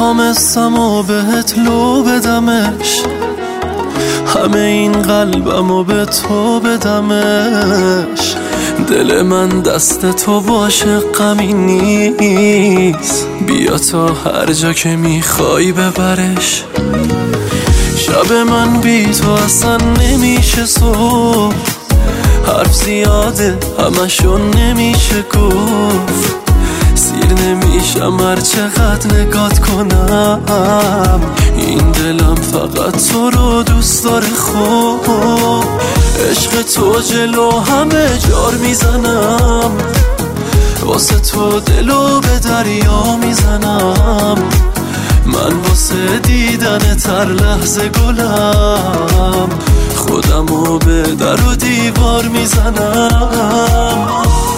میخوام اسم و بهت لو بدمش، همه این قلبمو به تو بدمش. دل من دست تو باشه غمی نیست، بیا تا هر جا که میخوای ببرش. شب من بی تو اصلا نمیشه صبح، حرف زیاده همشون نمیشه گفت. سیر نمیشم هر چقدر نگات کنم، این دلم فقط تو رو دوست داره. خوب عشق تو جلو همه جار میزنم، واسه تو دلو به دریا میزنم. من واسه دیدن تر لحظه گلم، خودمو به در و دیوار میزنم.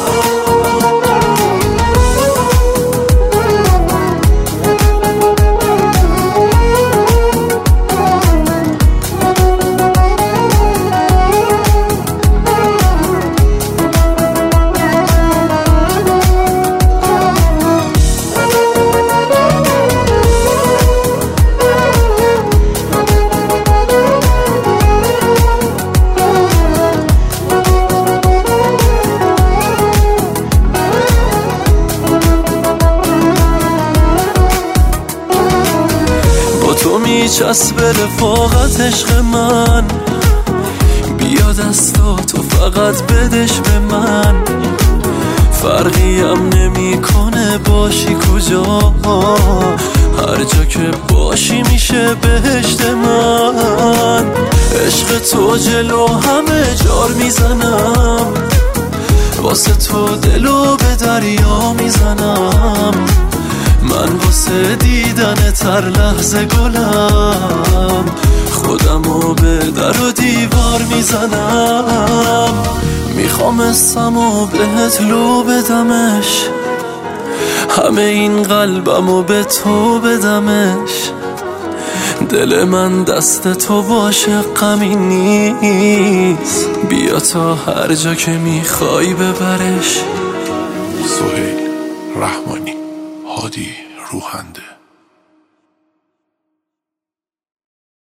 تو میچسب رفاقت عشق من، بیا دستاتو فقط بدش به من. فرقی هم نمی کنه باشی کجا، هر جا که باشی میشه بهشت من. عشق تو جلو همه جار میزنم، واسه تو دلو به دریا میزنم. من واسه دیدن تر لحظه گلم، خودمو به در و دیوار میزنم. میخوام اسم و بهت لو بدمش، همه این قلبمو به تو بدمش. دل من دست تو باشه غمی نیست، بیا تا هر جا که میخوای ببرش. سهیل رحمانی، هادی روحنده.